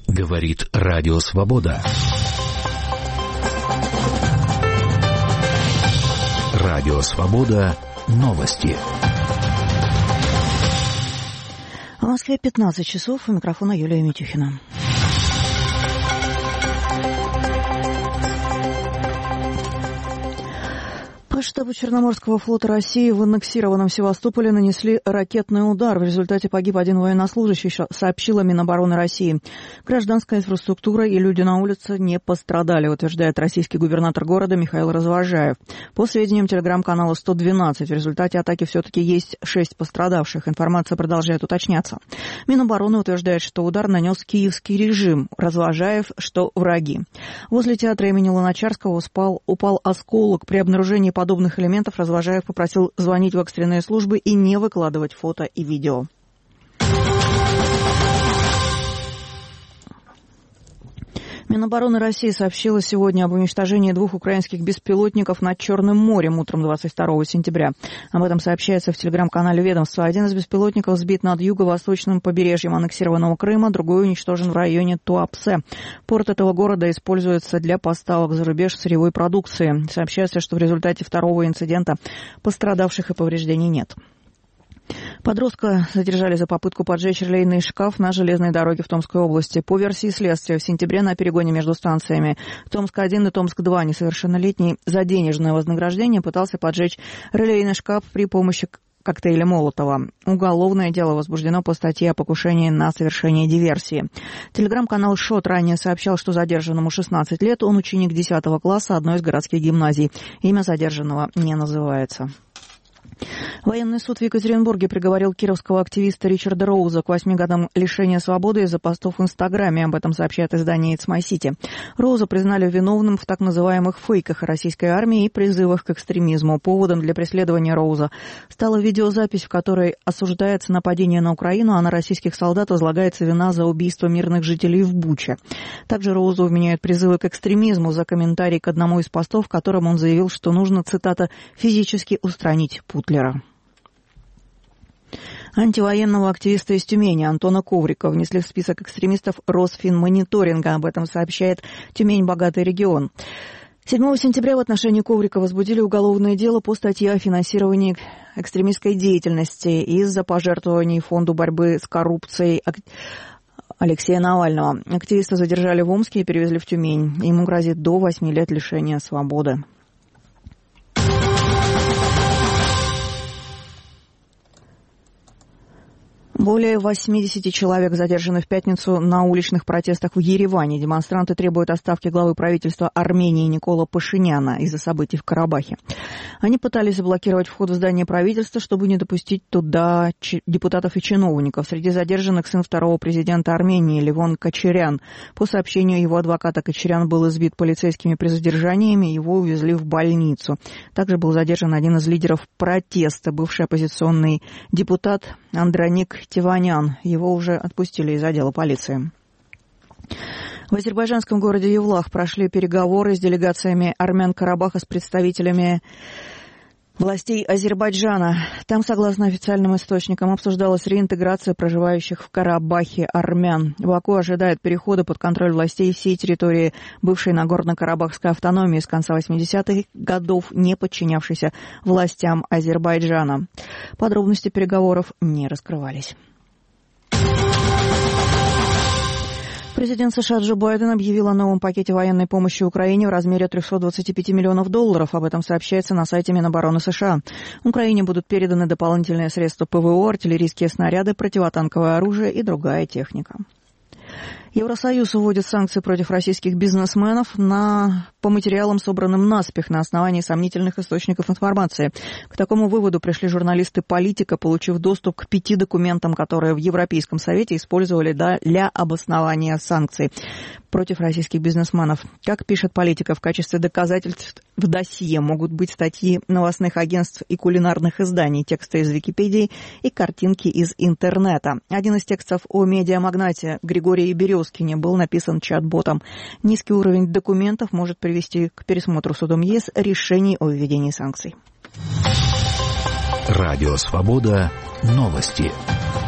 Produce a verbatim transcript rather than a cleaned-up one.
Говорит Радио Свобода. Радио Свобода. Новости. В Москве пятнадцать часов. У микрофона Юлия Митюхина. По штабу Черноморского флота России в аннексированном Севастополе нанесли ракетный удар. В результате погиб один военнослужащий, сообщила Минобороны России. Гражданская инфраструктура и люди на улице не пострадали, утверждает российский губернатор города Михаил Развожаев. По сведениям телеграм-канала сто двенадцать, в результате атаки все-таки есть шесть пострадавших. Информация продолжает уточняться. Минобороны утверждает, что удар нанес киевский режим. Развожаев, что враги. Возле театра имени Луначарского упал, упал осколок. При обнаружении подобных Подобных элементов Развожаев попросил звонить в экстренные службы и не выкладывать фото и видео. Минобороны России сообщила сегодня об уничтожении двух украинских беспилотников над Черным морем утром двадцать второго сентября. Об этом сообщается в телеграм-канале ведомства. Один из беспилотников сбит над юго-восточным побережьем аннексированного Крыма, другой уничтожен в районе Туапсе. Порт этого города используется для поставок за рубеж сырьевой продукции. Сообщается, что в результате второго инцидента пострадавших и повреждений нет. Подростка задержали за попытку поджечь релейный шкаф на железной дороге в Томской области. По версии следствия, в сентябре на перегоне между станциями Томск один и Томск два несовершеннолетний за денежное вознаграждение пытался поджечь релейный шкаф при помощи коктейля Молотова. Уголовное дело возбуждено по статье о покушении на совершение диверсии. Телеграм-канал «Шот» ранее сообщал, что задержанному шестнадцать лет, он ученик десятого класса одной из городских гимназий. Имя задержанного не называется. Военный суд в Екатеринбурге приговорил кировского активиста Ричарда Роуза к восьми годам лишения свободы из-за постов в Инстаграме. Об этом сообщает издание It's My City. Роуза признали виновным в так называемых фейках о российской армии и призывах к экстремизму. Поводом для преследования Роуза стала видеозапись, в которой осуждается нападение на Украину, а на российских солдат возлагается вина за убийство мирных жителей в Буче. Также Роузу вменяют призывы к экстремизму за комментарий к одному из постов, в котором он заявил, что нужно, цитата, «физически устранить Путлера». Антивоенного активиста из Тюмени Антона Коврика внесли в список экстремистов Росфинмониторинга. Об этом сообщает Тюмень «Богатый регион». седьмого сентября в отношении Коврика возбудили уголовное дело по статье о финансировании экстремистской деятельности из-за пожертвований Фонду борьбы с коррупцией Алексея Навального. Активиста задержали в Омске и перевезли в Тюмень. Ему грозит до восьми лет лишения свободы. Более восьмидесяти человек задержаны в пятницу на уличных протестах в Ереване. Демонстранты требуют отставки главы правительства Армении Никола Пашиняна из-за событий в Карабахе. Они пытались заблокировать вход в здание правительства, чтобы не допустить туда депутатов и чиновников. Среди задержанных сын второго президента Армении Левон Кочарян. По сообщению его адвоката, Кочарян был избит полицейскими при задержании, его увезли в больницу. Также был задержан один из лидеров протеста, бывший оппозиционный депутат Андроник Тиванян. Его уже отпустили из отдела полиции. В азербайджанском городе Евлах прошли переговоры с делегациями армян Карабаха с представителями властей Азербайджана. Там, согласно официальным источникам, обсуждалась реинтеграция проживающих в Карабахе армян. Баку ожидает перехода под контроль властей всей территории бывшей Нагорно-Карабахской автономии с конца восьмидесятых годов, не подчинявшейся властям Азербайджана. Подробности переговоров не раскрывались. Президент США Джо Байден объявил о новом пакете военной помощи Украине в размере трехсот двадцати пяти миллионов долларов. Об этом сообщается на сайте Минобороны США. Украине будут переданы дополнительные средства ПВО, артиллерийские снаряды, противотанковое оружие и другая техника. Евросоюз вводит санкции против российских бизнесменов на, по материалам, собранным наспех на основании сомнительных источников информации. К такому выводу пришли журналисты «Политика», получив доступ к пяти документам, которые в Европейском Совете использовали для обоснования санкций против российских бизнесменов. Как пишет «Политика», в качестве доказательств в досье могут быть статьи новостных агентств и кулинарных изданий, тексты из Википедии и картинки из интернета. Один из текстов о медиамагнате Григории Березкине был написан чат-ботом. Низкий уровень документов может привести к пересмотру судом ЕС решений о введении санкций. Радио «Свобода». Новости.